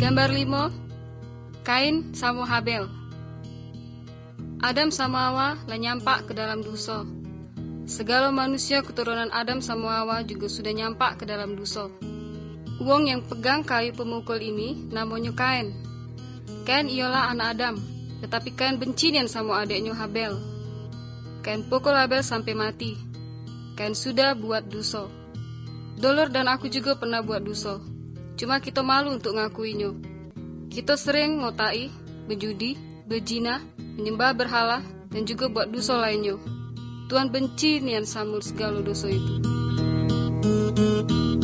Gambar 5, Kain sama Habel. Adam sama Hawa nyampak ke dalam dosa. Segala manusia keturunan Adam sama Hawa juga sudah nyampak ke dalam dosa. Uang yang pegang kayu pemukul ini namanya Kain. Kain ialah anak Adam, tetapi Kain benci sama adiknya Habel. Kain pukul Habel sampai mati. Kain sudah buat dosa. Dolor dan aku juga pernah buat dosa. Cuma kita malu untuk ngakuinya. Kita sering ngotai, berjudi, berzina, menyembah berhala, dan juga buat dosa lainnya. Tuhan benci nian sama segala dosa itu.